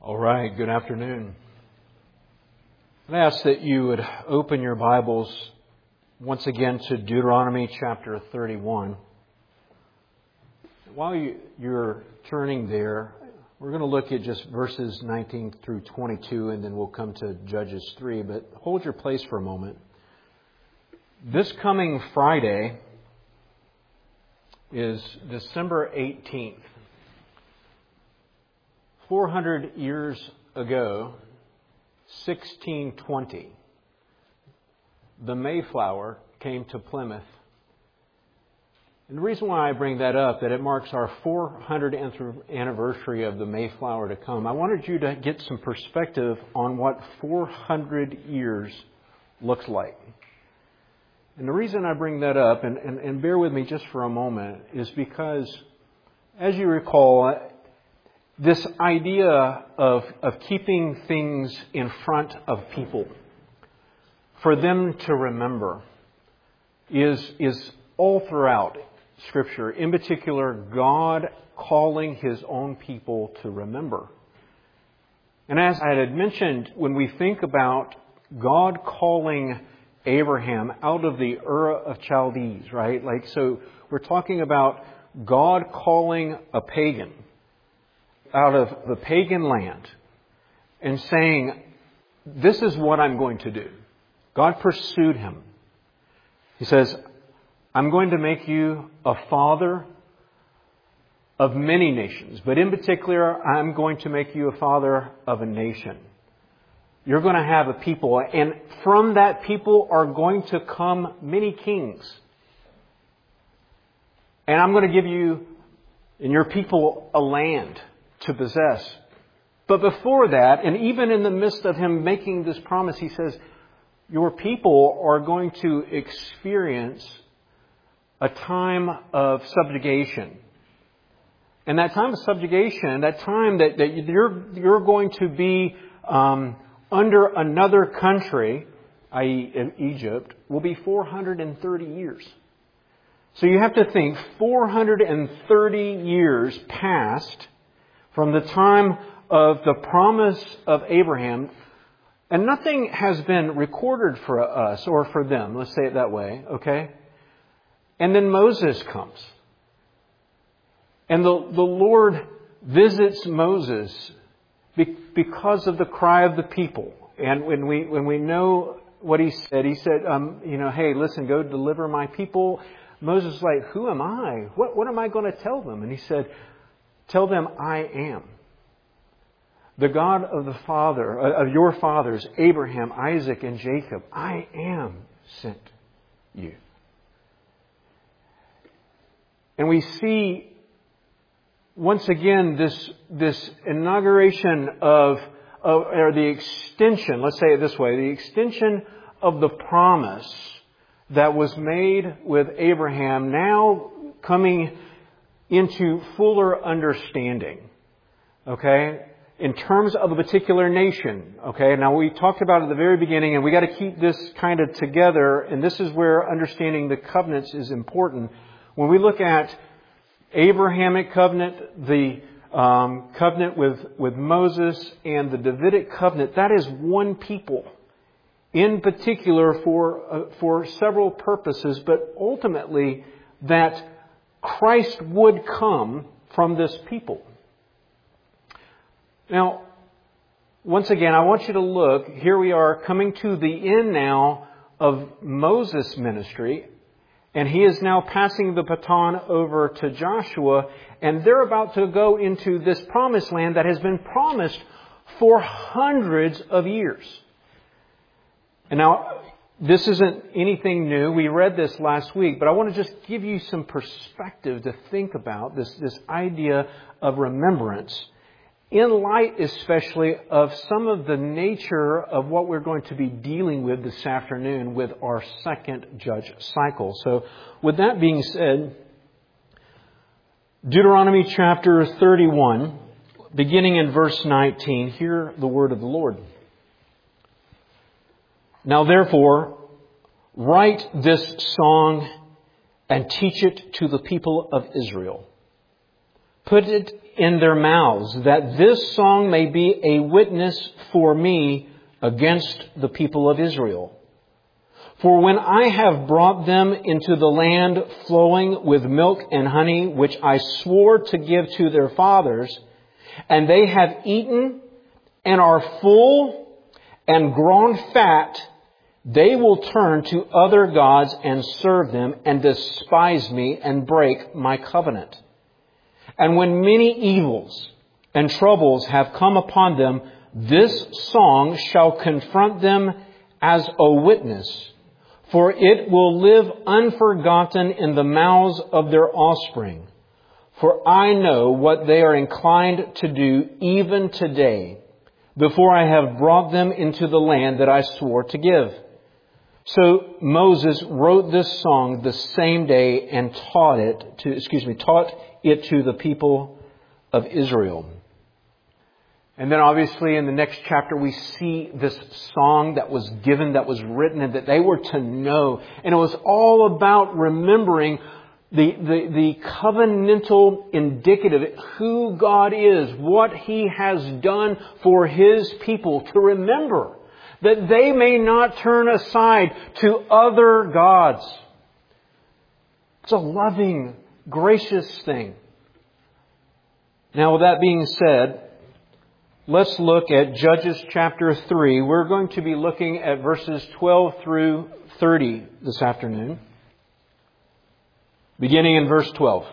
All right, good afternoon. I ask that you would open your Bibles once again to Deuteronomy chapter 31. While you're turning there, we're going to look at just verses 19 through 22, and then we'll come to Judges 3. But hold your place for a moment. This coming Friday is December 18th. 400 years ago, 1620, the Mayflower came to Plymouth. And the reason why I bring that up, that it marks our 400th anniversary of the Mayflower to come, I wanted you to get some perspective on what 400 years looks like. And the reason I bring that up, and bear with me just for a moment, is because, as you recall, this idea of keeping things in front of people, for them to remember, is all throughout Scripture. In particular, God calling His own people to remember. And as I had mentioned, when we think about God calling Abraham out of the Ur of Chaldees, right? So we're talking about God calling a pagan out of the pagan land and saying, this is what I'm going to do. God pursued him. He says, I'm going to make you a father of many nations, but in particular, I'm going to make you a father of a nation. You're going to have a people, and from that people are going to come many kings. And I'm going to give you and your people a land to possess. But before that, and even in the midst of him making this promise, he says, your people are going to experience a time of subjugation. And that time of subjugation, that time that you're going to be under another country, i.e. Egypt, will be 430 years. So you have to think 430 years passed from the time of the promise of Abraham, and nothing has been recorded for us or for them. Let's say it that way, okay? And then Moses comes. And the Lord visits Moses because of the cry of the people. And when we know what he said, hey, listen, go deliver my people. Moses is like, who am I? What am I going to tell them? And he said, tell them I am. The God of of your fathers, Abraham, Isaac, and Jacob, I am sent you. And we see once again this inauguration or the extension, let's say it this way, the extension of the promise that was made with Abraham now coming into fuller understanding, okay, in terms of a particular nation, okay. Now, we talked about it at the very beginning, and we got to keep this kind of together, and this is where understanding the covenants is important. When we look at Abrahamic covenant, the covenant with Moses, and the Davidic covenant, that is one people, in particular for several purposes, but ultimately that Christ would come from this people. Now, once again, I want you to look. Here we are coming to the end now of Moses' ministry. And he is now passing the baton over to Joshua. And they're about to go into this promised land that has been promised for hundreds of years. And now, this isn't anything new. We read this last week, but I want to just give you some perspective to think about this idea of remembrance, in light especially of some of the nature of what we're going to be dealing with this afternoon with our second judge cycle. So with that being said, Deuteronomy chapter 31, beginning in verse 19, hear the word of the Lord. Now therefore, write this song and teach it to the people of Israel. Put it in their mouths, that this song may be a witness for me against the people of Israel. For when I have brought them into the land flowing with milk and honey, which I swore to give to their fathers, and they have eaten and are full and grown fat, they will turn to other gods and serve them and despise me and break my covenant. And when many evils and troubles have come upon them, this song shall confront them as a witness, for it will live unforgotten in the mouths of their offspring. For I know what they are inclined to do even today, before I have brought them into the land that I swore to give. So Moses wrote this song the same day and taught it to the people of Israel. And then obviously in the next chapter we see this song that was given, that was written, and that they were to know. And it was all about remembering the covenantal indicative, who God is, what He has done for His people, to remember that they may not turn aside to other gods. It's a loving, gracious thing. Now, with that being said, let's look at Judges chapter 3. We're going to be looking at verses 12 through 30 this afternoon. Beginning in verse 12.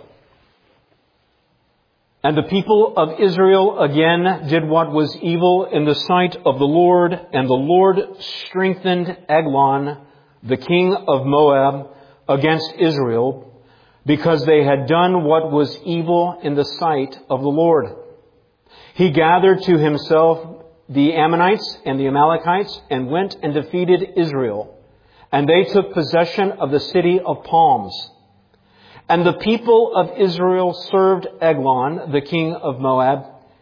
And the people of Israel again did what was evil in the sight of the Lord, and the Lord strengthened Eglon, the king of Moab, against Israel, because they had done what was evil in the sight of the Lord. He gathered to himself the Ammonites and the Amalekites and went and defeated Israel, and they took possession of the city of palms. And the people of Israel served Eglon, the king of Moab,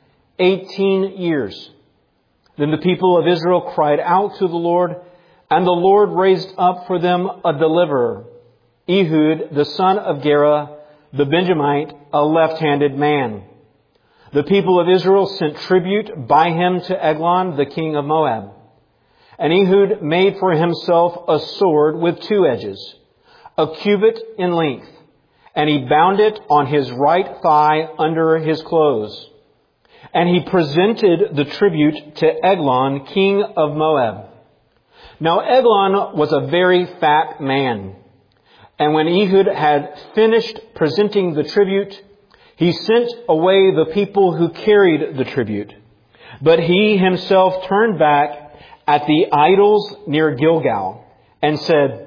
18 years. Then the people of Israel cried out to the Lord, and the Lord raised up for them a deliverer, Ehud, the son of Gera, the Benjamite, a left-handed man. The people of Israel sent tribute by him to Eglon, the king of Moab. And Ehud made for himself a sword with two edges, a cubit in length. And he bound it on his right thigh under his clothes. And he presented the tribute to Eglon, king of Moab. Now Eglon was a very fat man. And when Ehud had finished presenting the tribute, he sent away the people who carried the tribute. But he himself turned back at the idols near Gilgal and said,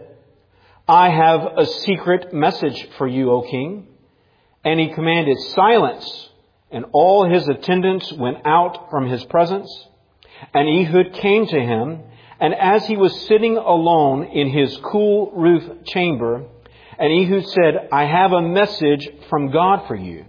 I have a secret message for you, O king. And he commanded silence, and all his attendants went out from his presence. And Ehud came to him, and as he was sitting alone in his cool roof chamber, and Ehud said, I have a message from God for you.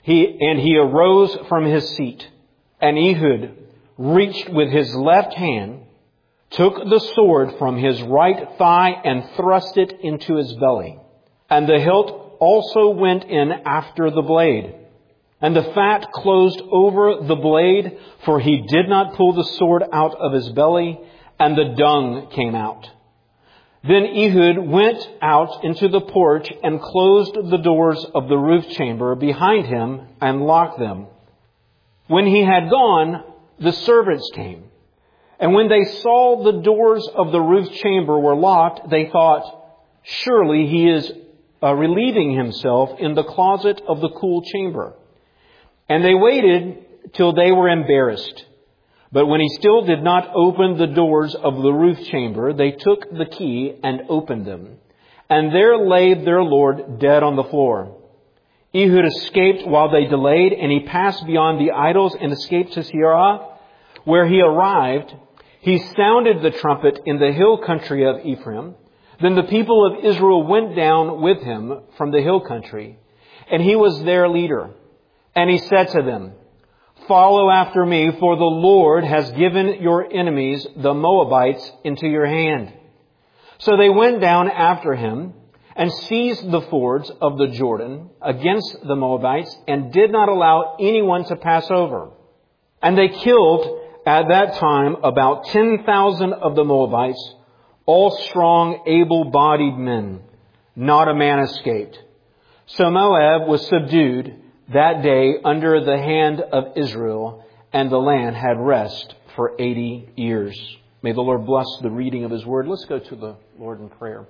He arose from his seat, and Ehud reached with his left hand, took the sword from his right thigh and thrust it into his belly. And the hilt also went in after the blade. And the fat closed over the blade, for he did not pull the sword out of his belly, and the dung came out. Then Ehud went out into the porch and closed the doors of the roof chamber behind him and locked them. When he had gone, the servants came. And when they saw the doors of the roof chamber were locked, they thought, surely he is relieving himself in the closet of the cool chamber. And they waited till they were embarrassed. But when he still did not open the doors of the roof chamber, they took the key and opened them. And there lay their Lord dead on the floor. Ehud escaped while they delayed, and he passed beyond the idols and escaped to Seirah. Where he arrived, he sounded the trumpet in the hill country of Ephraim. Then the people of Israel went down with him from the hill country, and he was their leader. And he said to them, follow after me, for the Lord has given your enemies, the Moabites, into your hand. So they went down after him, and seized the fords of the Jordan against the Moabites and did not allow anyone to pass over. And they killed at that time about 10,000 of the Moabites, all strong, able-bodied men. Not a man escaped. So Moab was subdued that day under the hand of Israel, and the land had rest for 80 years. May the Lord bless the reading of His Word. Let's go to the Lord in prayer.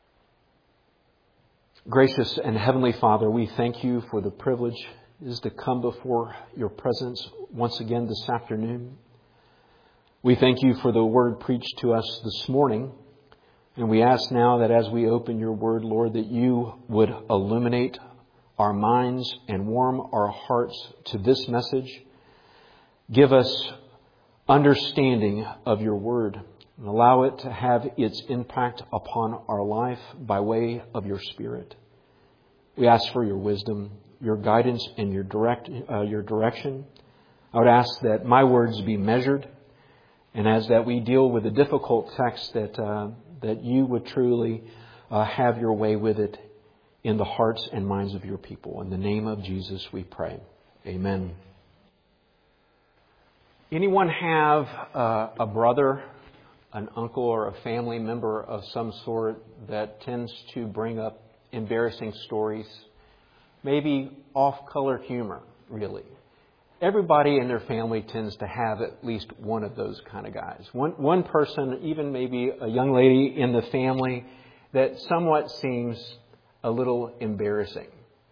Gracious and Heavenly Father, we thank You for the privilege it is to come before Your presence once again this afternoon. We thank You for the Word preached to us this morning. And we ask now that as we open Your Word, Lord, that You would illuminate our minds and warm our hearts to this message. Give us understanding of Your Word and allow it to have its impact upon our life by way of Your Spirit. We ask for Your wisdom, Your guidance, and Your direction. I would ask that my words be measured, and as that we deal with a difficult text, that You would truly have Your way with it in the hearts and minds of Your people. In the name of Jesus we pray. Amen. Anyone have a brother, an uncle, or a family member of some sort that tends to bring up embarrassing stories? Maybe off-color humor, really. Everybody in their family tends to have at least one of those kind of guys. One person, even maybe a young lady in the family, that somewhat seems a little embarrassing.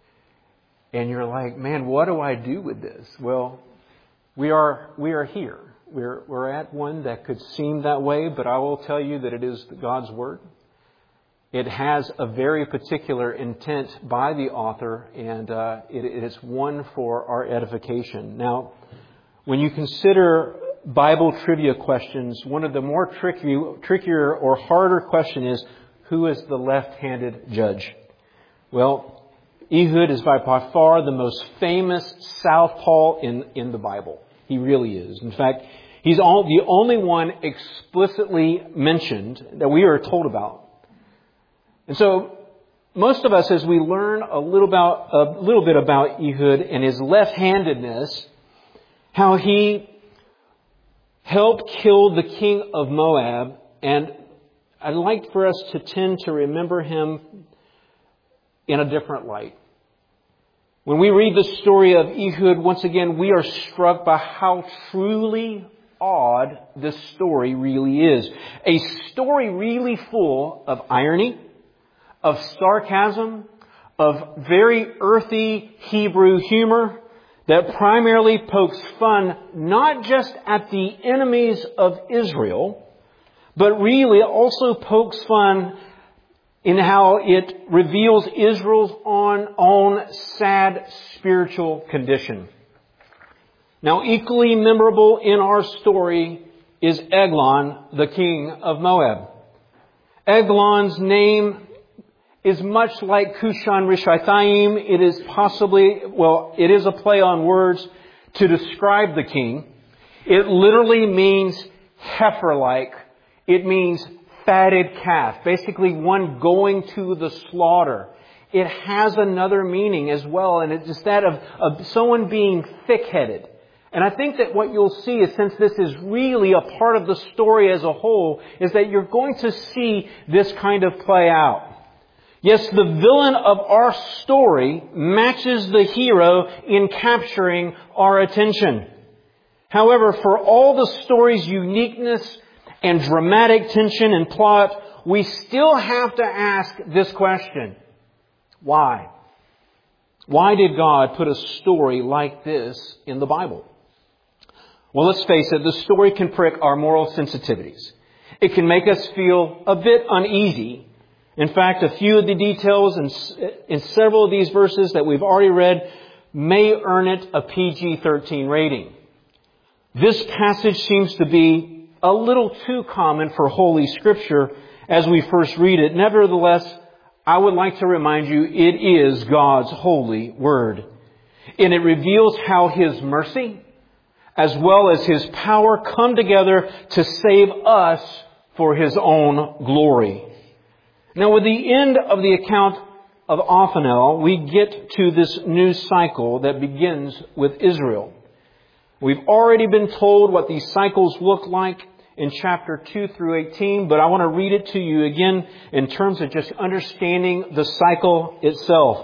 And you're like, man, what do I do with this? Well, we are here. We're at one that could seem that way, but I will tell you that it is God's Word. It has a very particular intent by the author, and it is one for our edification. Now, when you consider Bible trivia questions, one of the more trickier or harder question is, who is the left-handed judge? Well, Ehud is by far the most famous southpaw in the Bible. He really is. In fact, he's the only one explicitly mentioned that we are told about. And so, most of us, as we learn a little bit about Ehud and his left-handedness, how he helped kill the king of Moab, and I'd like for us to tend to remember him in a different light. When we read the story of Ehud, once again, we are struck by how truly odd this story really is. A story really full of irony, of sarcasm, of very earthy Hebrew humor that primarily pokes fun not just at the enemies of Israel, but really also pokes fun in how it reveals Israel's own sad spiritual condition. Now, equally memorable in our story is Eglon, the king of Moab. Eglon's name is much like Cushan Rishathaim. It is a play on words to describe the king. It literally means heifer-like. It means fatted calf, basically one going to the slaughter. It has another meaning as well, and it's that of someone being thick-headed. And I think that what you'll see is, since this is really a part of the story as a whole, is that you're going to see this kind of play out. Yes, the villain of our story matches the hero in capturing our attention. However, for all the story's uniqueness and dramatic tension and plot, we still have to ask this question. Why? Why did God put a story like this in the Bible? Well, let's face it, the story can prick our moral sensitivities. It can make us feel a bit uneasy. In fact, a few of the details in several of these verses that we've already read may earn it a PG-13 rating. This passage seems to be a little too common for Holy Scripture as we first read it. Nevertheless, I would like to remind you, it is God's holy word. And it reveals how His mercy, as well as His power, come together to save us for His own glory. Now, with the end of the account of Othniel, we get to this new cycle that begins with Israel. We've already been told what these cycles look like in chapter 2 through 18, but I want to read it to you again in terms of just understanding the cycle itself.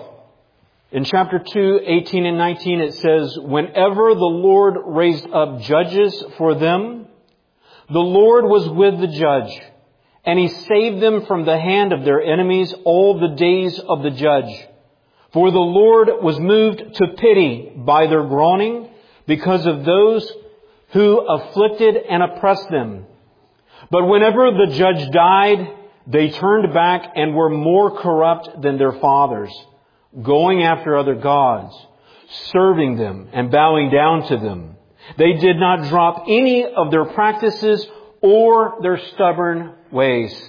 In chapter 2, 18 and 19, it says, "Whenever the Lord raised up judges for them, the Lord was with the judge, and He saved them from the hand of their enemies all the days of the judge. For the Lord was moved to pity by their groaning because of those who afflicted and oppressed them. But whenever the judge died, they turned back and were more corrupt than their fathers, going after other gods, serving them and bowing down to them. They did not drop any of their practices or their stubborn ways."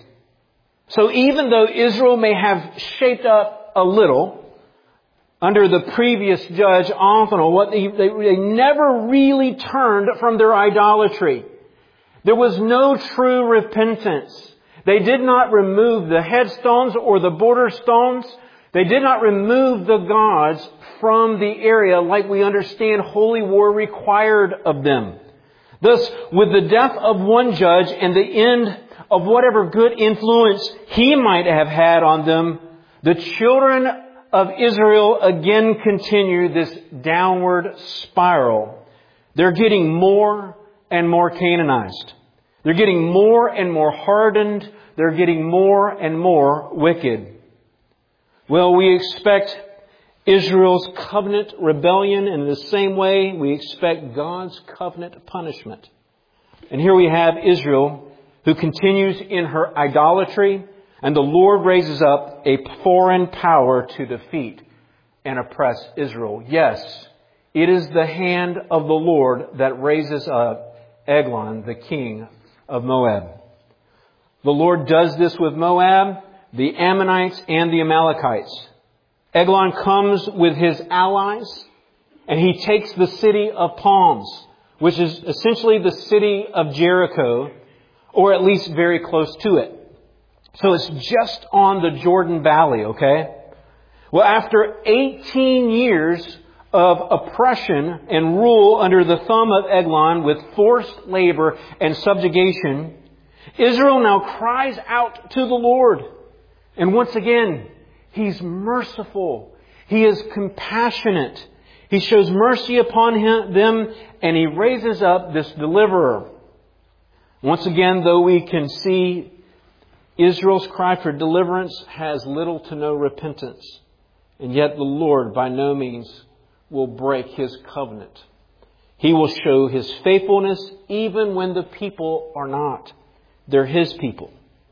So even though Israel may have shaped up a little under the previous judge, Othniel, they never really turned from their idolatry. There was no true repentance. They did not remove the headstones or the border stones. They did not remove the gods from the area like we understand holy war required of them. Thus, with the death of one judge and the end of whatever good influence he might have had on them, the children of Israel again continue this downward spiral. They're getting more and more Canaanized. They're getting more and more hardened. They're getting more and more wicked. Well, we expect Israel's covenant rebellion, and in the same way we expect God's covenant punishment. And here we have Israel who continues in her idolatry, and the Lord raises up a foreign power to defeat and oppress Israel. Yes, it is the hand of the Lord that raises up Eglon, the king of Moab. The Lord does this with Moab, the Ammonites, and the Amalekites. Eglon comes with his allies, and he takes the city of Palms, which is essentially the city of Jericho, or at least very close to it. So it's just on the Jordan Valley, okay? Well, after 18 years of oppression and rule under the thumb of Eglon with forced labor and subjugation, Israel now cries out to the Lord. And once again, He's merciful. He is compassionate. He shows mercy upon them, and He raises up this deliverer. Once again, though we can see Israel's cry for deliverance has little to no repentance. And yet the Lord by no means will break His covenant. He will show His faithfulness even when the people are not. They're His people.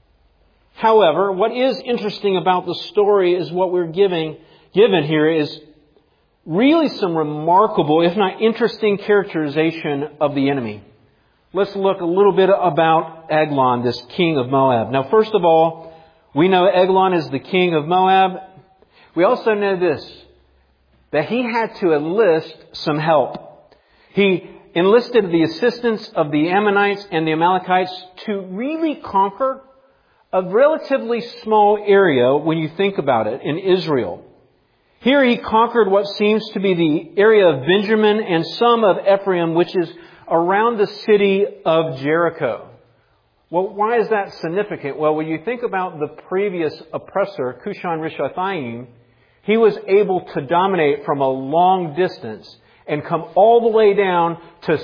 However, what is interesting about the story is what we're given here is really some remarkable, if not interesting, characterization of the enemy. Let's look a little bit about Eglon, this king of Moab. Now, first of all, we know Eglon is the king of Moab. We also know this, that he had to enlist some help. He enlisted the assistance of the Ammonites and the Amalekites to really conquer a relatively small area when you think about it in Israel. Here he conquered what seems to be the area of Benjamin and some of Ephraim, which is around the city of Jericho. Well, why is that significant? Well, when you think about the previous oppressor, Cushan-Rishathaim, he was able to dominate from a long distance and come all the way down to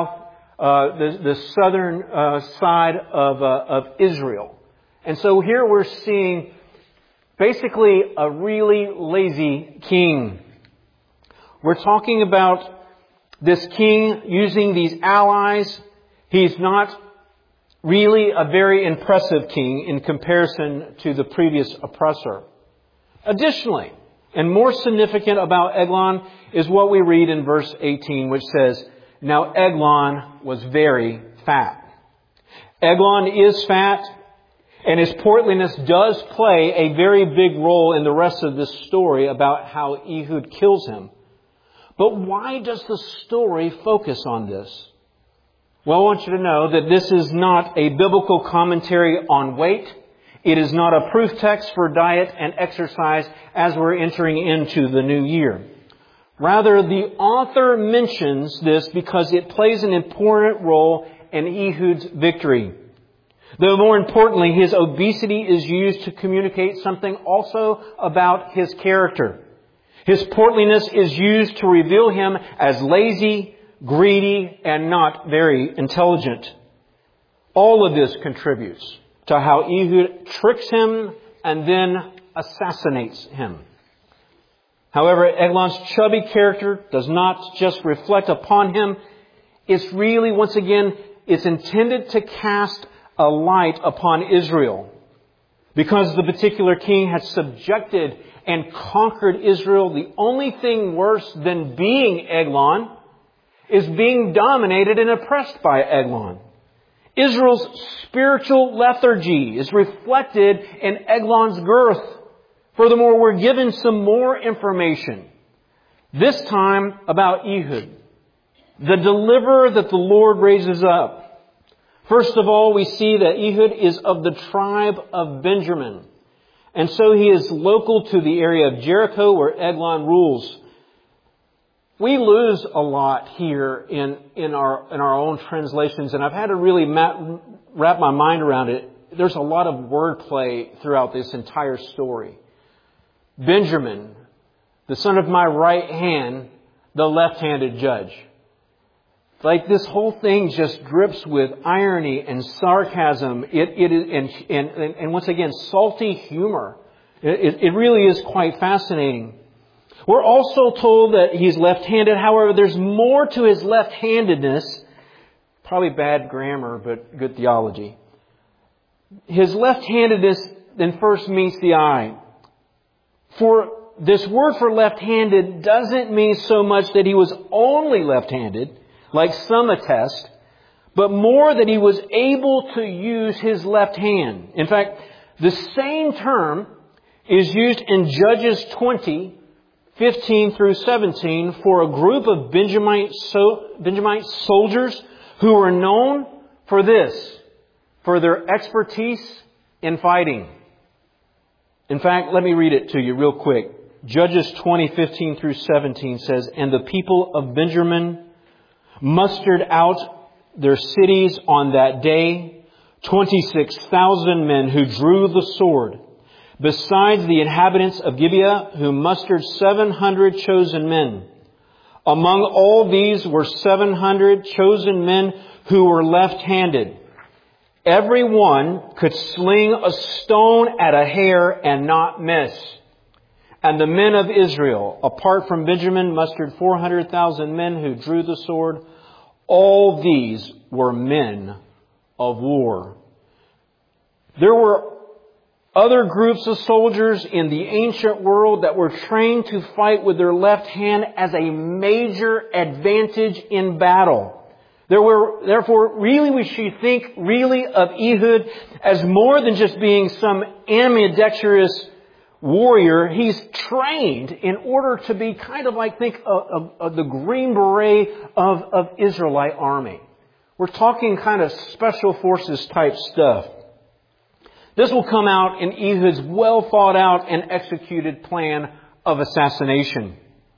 the southern side of Israel. And so here we're seeing basically a really lazy king. We're talking about this king using these allies. He's not really a very impressive king in comparison to the previous oppressor. Additionally, and more significant about Eglon is what we read in verse 18, which says, "Now Eglon was very fat." Eglon is fat, and his portliness does play a very big role in the rest of this story about how Ehud kills him. But why does the story focus on this? Well, I want you to know that this is not a biblical commentary on weight. It is not a proof text for diet and exercise as we're entering into the new year. Rather, the author mentions this because it plays an important role in Ehud's victory. Though more importantly, his obesity is used to communicate something also about his character. His portliness is used to reveal him as lazy, greedy, and not very intelligent. All of this contributes to how Ehud tricks him and then assassinates him. However, Eglon's chubby character does not just reflect upon him. It's really, once again, it's intended to cast a light upon Israel. Because the particular king had subjected and conquered Israel, the only thing worse than being Eglon is being dominated and oppressed by Eglon. Israel's spiritual lethargy is reflected in Eglon's girth. Furthermore, we're given some more information. This time about Ehud, the deliverer that the Lord raises up. First of all, we see that Ehud is of the tribe of Benjamin. And so he is local to the area of Jericho where Eglon rules. We lose a lot here in our own translations, and I've had to really wrap my mind around it. There's a lot of wordplay throughout this entire story. Benjamin, the son of my right hand, the left-handed judge. Like this whole thing just drips with irony and sarcasm. It is, and once again, salty humor. It really is quite fascinating. We're also told that he's left-handed. However, there's more to his left-handedness. Probably bad grammar, but good theology. His left-handedness then first meets the eye. For this word for left-handed doesn't mean so much that he was only left-handed, like some attest, but more that he was able to use his left hand. In fact, the same term is used in Judges 20, 15 through 17 for a group of Benjamite soldiers who were known for this, for their expertise in fighting. In fact, let me read it to you real quick. Judges 20, 15 through 17 says, "And the people of Benjamin mustered out their cities on that day, 26,000 men who drew the sword, besides the inhabitants of Gibeah, who mustered 700 chosen men. Among all these were 700 chosen men who were left-handed. Every one could sling a stone at a hair and not miss. And the men of Israel, apart from Benjamin, mustered 400,000 men who drew the sword. All these were men of war." There were other groups of soldiers in the ancient world that were trained to fight with their left hand as a major advantage in battle. Therefore, really we should think really of Ehud as more than just being some ambidextrous warrior. He's trained in order to be kind of like, think of the Green Beret of Israelite army. We're talking kind of special forces type stuff. This will come out in Ehud's well thought out and executed plan of assassination.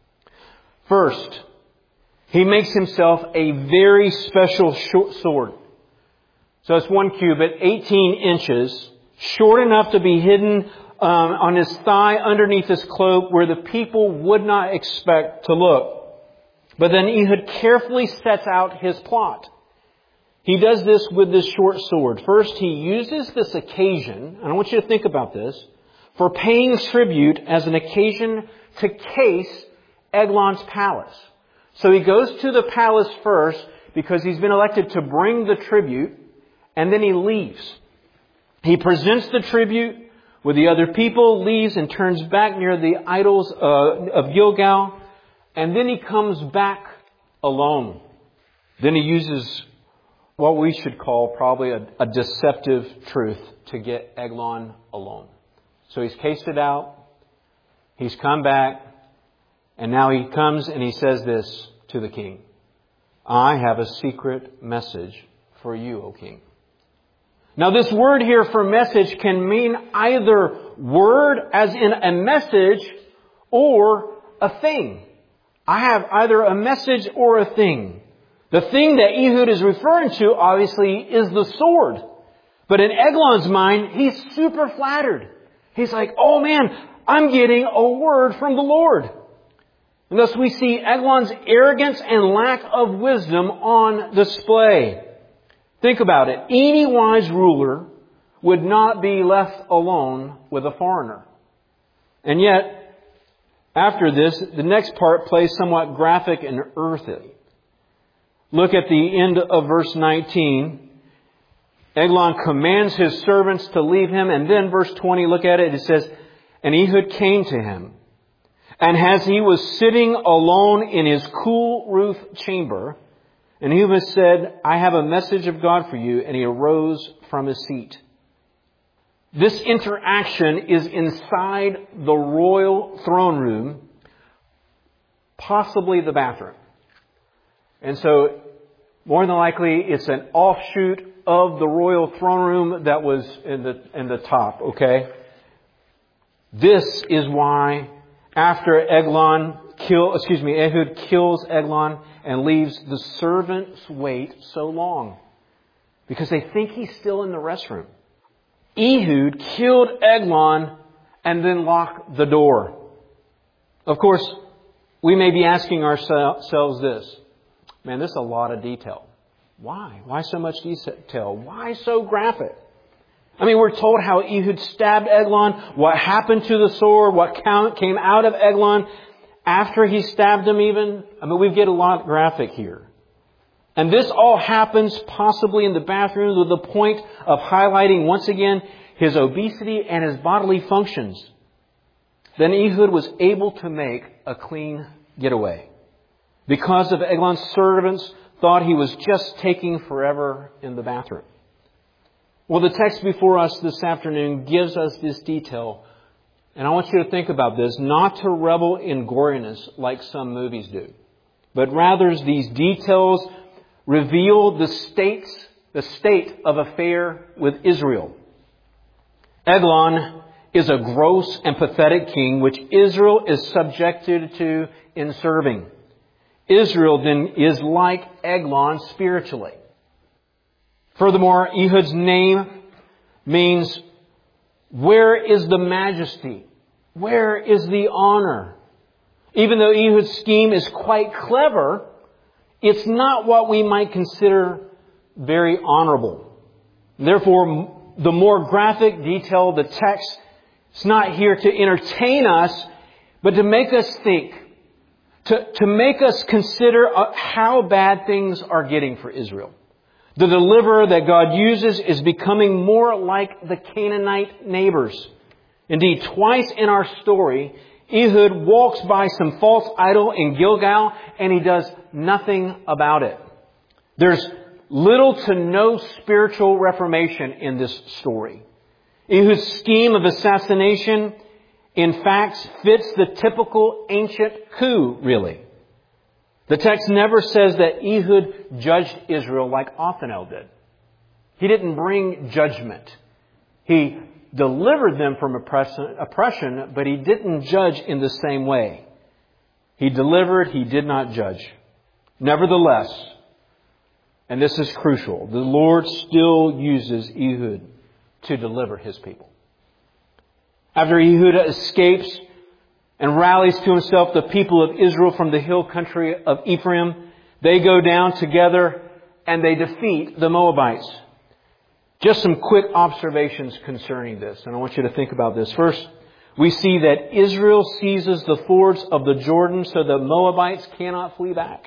First, he makes himself a very special sword. So it's 1 cubit, 18 inches, short enough to be hidden on his thigh underneath his cloak where the people would not expect to look. But then Ehud carefully sets out his plot. He does this with this short sword. First, he uses this occasion, and I want you to think about this, for paying tribute as an occasion to case Eglon's palace. So he goes to the palace first because he's been elected to bring the tribute, and then he leaves. He presents the tribute with the other people, leaves and turns back near the idols of Gilgal, and then he comes back alone. Then he uses what we should call probably a deceptive truth to get Eglon alone. So he's cased it out, he's come back, and now he comes and he says this to the king. "I have a secret message for you, O king." Now this word here for message can mean either word as in a message or a thing. I have either a message or a thing. The thing that Ehud is referring to, obviously, is the sword. But in Eglon's mind, he's super flattered. He's like, oh man, I'm getting a word from the Lord. And thus we see Eglon's arrogance and lack of wisdom on display. Think about it. Any wise ruler would not be left alone with a foreigner. And yet, after this, the next part plays somewhat graphic and earthy. Look at the end of verse 19. Eglon commands his servants to leave him. And then verse 20, look at it. It says, and Ehud came to him. And as he was sitting alone in his cool roof chamber, and Ehud said, I have a message of God for you. And he arose from his seat. This interaction is inside the royal throne room, possibly the bathroom. And so, more than likely, it's an offshoot of the royal throne room that was in the top, okay? This is why after Ehud kills Eglon and leaves, the servants wait so long. Because they think he's still in the restroom. Ehud killed Eglon and then locked the door. Of course, we may be asking ourselves this. Man, this is a lot of detail. Why? Why so much detail? Why so graphic? I mean, we're told how Ehud stabbed Eglon, what happened to the sword, what came out of Eglon after he stabbed him even. I mean, we get a lot graphic here. And this all happens possibly in the bathroom with the point of highlighting once again his obesity and his bodily functions. Then Ehud was able to make a clean getaway because of Eglon's servants thought he was just taking forever in the bathroom. Well, the text before us this afternoon gives us this detail. And I want you to think about this, not to revel in goriness like some movies do, but rather these details reveal the state of affair with Israel. Eglon is a gross and pathetic king which Israel is subjected to in serving. Israel then is like Eglon spiritually. Furthermore, Ehud's name means, where is the majesty? Where is the honor? Even though Ehud's scheme is quite clever, it's not what we might consider very honorable. Therefore, the more graphic detail of the text is not here to entertain us, but to make us think, to make us consider how bad things are getting for Israel. The deliverer that God uses is becoming more like the Canaanite neighbors. Indeed, twice in our story, Ehud walks by some false idol in Gilgal and he does nothing about it. There's little to no spiritual reformation in this story. Ehud's scheme of assassination, in fact, fits the typical ancient coup, really. The text never says that Ehud judged Israel like Othniel did. He didn't bring judgment. He delivered them from oppression, but he didn't judge in the same way. He delivered, he did not judge. Nevertheless, and this is crucial, the Lord still uses Ehud to deliver his people. After Ehud escapes and rallies to himself the people of Israel from the hill country of Ephraim, they go down together and they defeat the Moabites. Just some quick observations concerning this, and I want you to think about this. First, we see that Israel seizes the fords of the Jordan so the Moabites cannot flee back.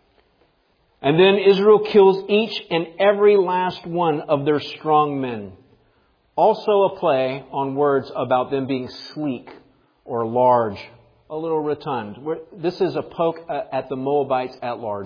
And then Israel kills each and every last one of their strong men. Also a play on words about them being sleek or large, a little rotund. This is a poke at the Moabites at large.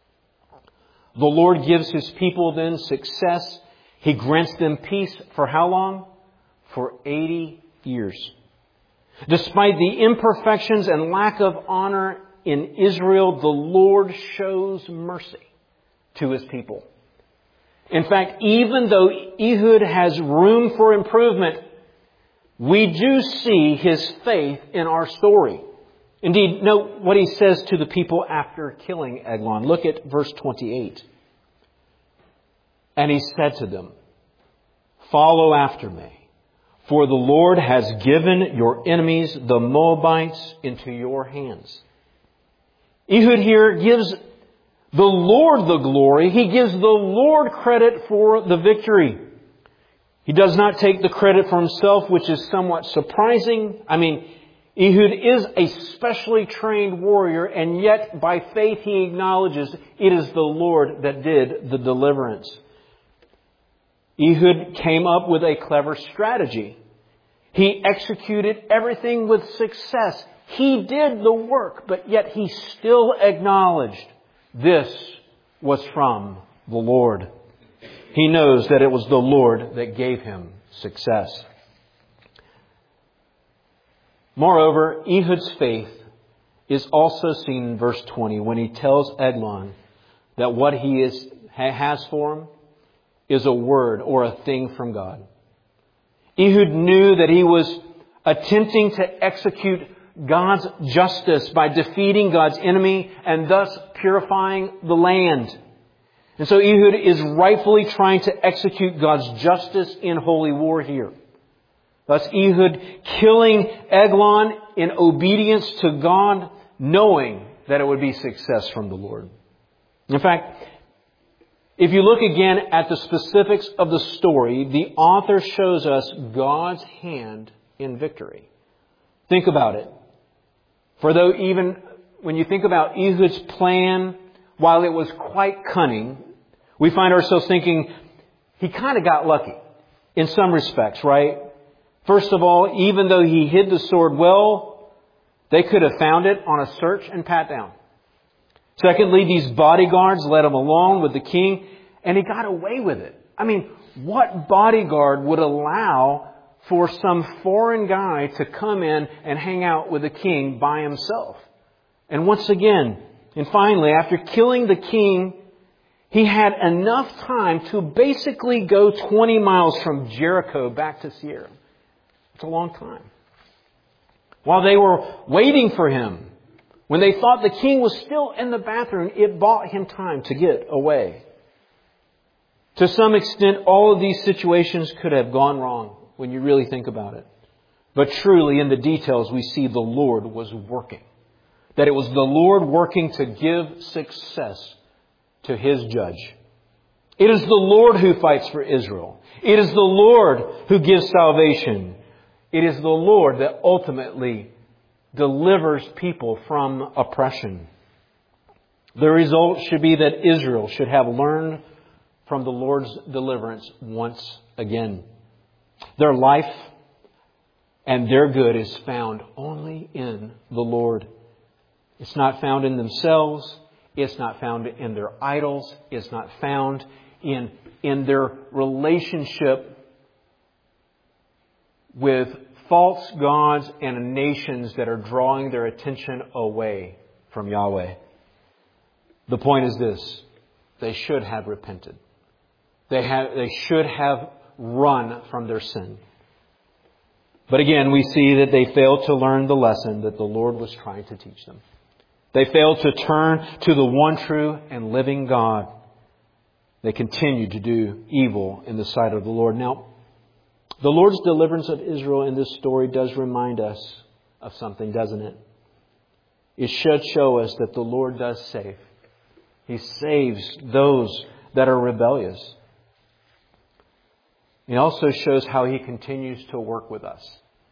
The Lord gives His people then success. He grants them peace for how long? For 80 years. Despite the imperfections and lack of honor in Israel, the Lord shows mercy to His people. In fact, even though Ehud has room for improvement, we do see his faith in our story. Indeed, note what he says to the people after killing Eglon. Look at verse 28. And he said to them, "Follow after me, for the Lord has given your enemies, the Moabites, into your hands." Ehud here gives the Lord the glory. He gives the Lord credit for the victory. He does not take the credit for himself, which is somewhat surprising. Ehud is a specially trained warrior, and yet by faith he acknowledges it is the Lord that did the deliverance. Ehud came up with a clever strategy. He executed everything with success. He did the work, but yet he still acknowledged this was from the Lord. He knows that it was the Lord that gave him success. Moreover, Ehud's faith is also seen in verse 20 when he tells Eglon that what he has for him is a word or a thing from God. Ehud knew that he was attempting to execute God's justice by defeating God's enemy and thus purifying the land. And so Ehud is rightfully trying to execute God's justice in holy war here. Thus Ehud killing Eglon in obedience to God, knowing that it would be success from the Lord. In fact, if you look again at the specifics of the story, the author shows us God's hand in victory. Think about it. For though even when you think about Ehud's plan, while it was quite cunning, we find ourselves thinking he kind of got lucky in some respects, right? First of all, even though he hid the sword well, they could have found it on a search and pat down. Secondly, these bodyguards led him along with the king, and he got away with it. What bodyguard would allow for some foreign guy to come in and hang out with the king by himself? And once again, and finally, after killing the king, he had enough time to basically go 20 miles from Jericho back to Seir. It's a long time. While they were waiting for him, when they thought the king was still in the bathroom, it bought him time to get away. To some extent, all of these situations could have gone wrong when you really think about it. But truly, in the details, we see the Lord was working. That it was the Lord working to give success to His judge. It is the Lord who fights for Israel. It is the Lord who gives salvation. It is the Lord that ultimately delivers people from oppression. The result should be that Israel should have learned from the Lord's deliverance once again. Their life and their good is found only in the Lord. It's not found in themselves. It's not found in their idols. It's not found in their relationship with false gods and nations that are drawing their attention away from Yahweh. The point is this: they should have repented. They should have run from their sin. But again, we see that they failed to learn the lesson that the Lord was trying to teach them. They failed to turn to the one true and living God. They continued to do evil in the sight of the Lord. Now, the Lord's deliverance of Israel in this story does remind us of something, doesn't it? It should show us that the Lord does save. He saves those that are rebellious. It also shows how He continues to work with us.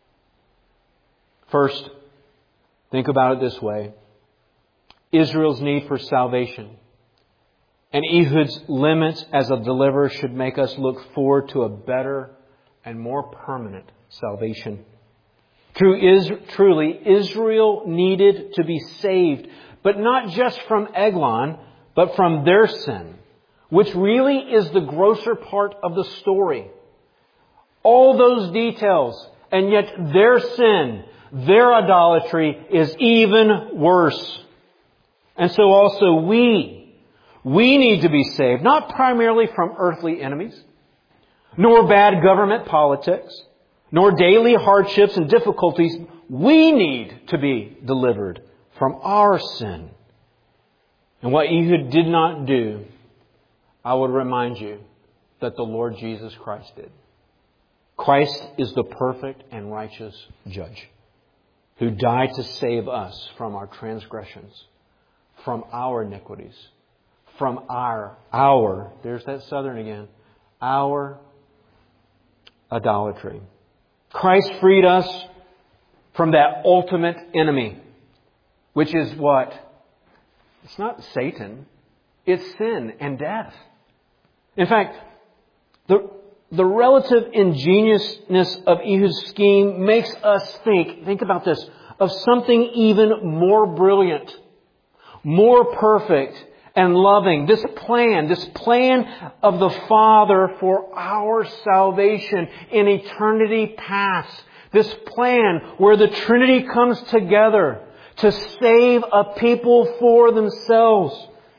First, think about it this way. Israel's need for salvation and Ehud's limits as a deliverer should make us look forward to a better and more permanent salvation. Truly, Israel needed to be saved, but not just from Eglon, but from their sin, which really is the grosser part of the story. All those details, and yet their sin, their idolatry is even worse. And so also we, We need to be saved, not primarily from earthly enemies, nor bad government politics, nor daily hardships and difficulties. We need to be delivered from our sin. And what Ehud did not do, I would remind you that the Lord Jesus Christ did. Christ is the perfect and righteous judge who died to save us from our transgressions, from our iniquities, from our, there's that southern again, our idolatry. Christ freed us from that ultimate enemy, which is what? It's not Satan. It's sin and death. In fact, the relative ingeniousness of Ehud's scheme makes us think about this, of something even more brilliant, more perfect and loving. This plan of the Father for our salvation in eternity past. This plan where the Trinity comes together to save a people for themselves.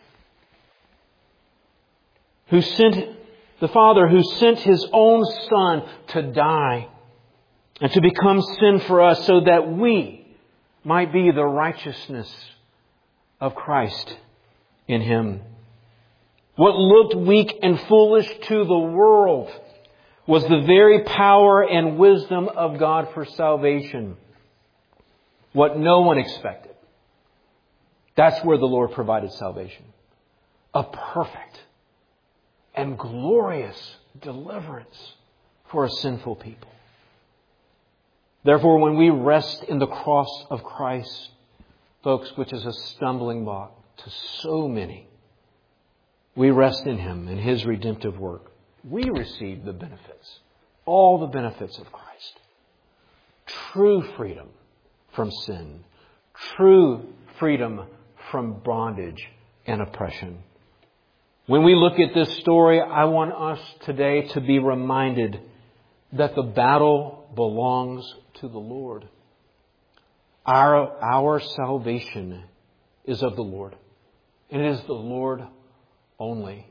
The Father who sent His own Son to die and to become sin for us so that we might be the righteousness of Christ in Him. What looked weak and foolish to the world was the very power and wisdom of God for salvation. What no one expected. That's where the Lord provided salvation. A perfect and glorious deliverance for a sinful people. Therefore, when we rest in the cross of Christ, folks, which is a stumbling block to so many, we rest in Him and His redemptive work. We receive the benefits, all the benefits of Christ. True freedom from sin, true freedom from bondage and oppression. When we look at this story, I want us today to be reminded that the battle belongs to the Lord. Our salvation is of the Lord. And it is the Lord only.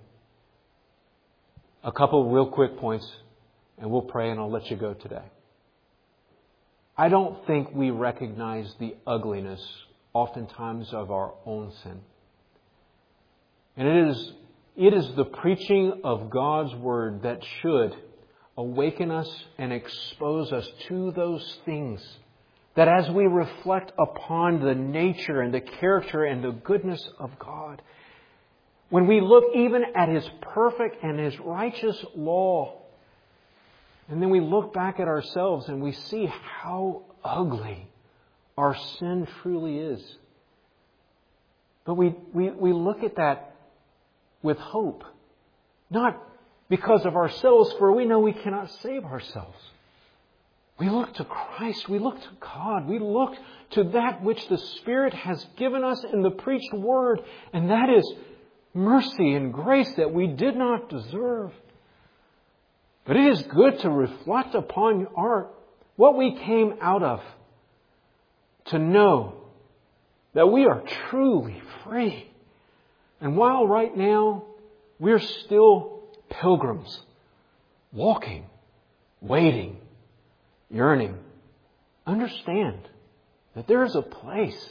A couple real quick points, and we'll pray and I'll let you go today. I don't think we recognize the ugliness oftentimes of our own sin. And it is the preaching of God's Word that should awaken us and expose us to those things. That as we reflect upon the nature and the character and the goodness of God, when we look even at His perfect and His righteous law, and then we look back at ourselves and we see how ugly our sin truly is. But we look at that with hope. Not because of ourselves, for we know we cannot save ourselves. We look to Christ. We look to God. We look to that which the Spirit has given us in the preached Word. And that is mercy and grace that we did not deserve. But it is good to reflect upon what we came out of. To know that we are truly free. And while right now we're still pilgrims, walking, waiting, yearning, understand that there is a place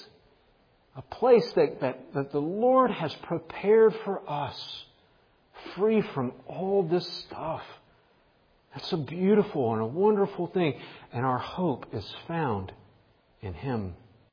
that the Lord has prepared for us, free from all this stuff. That's a beautiful and a wonderful thing. And our hope is found in Him.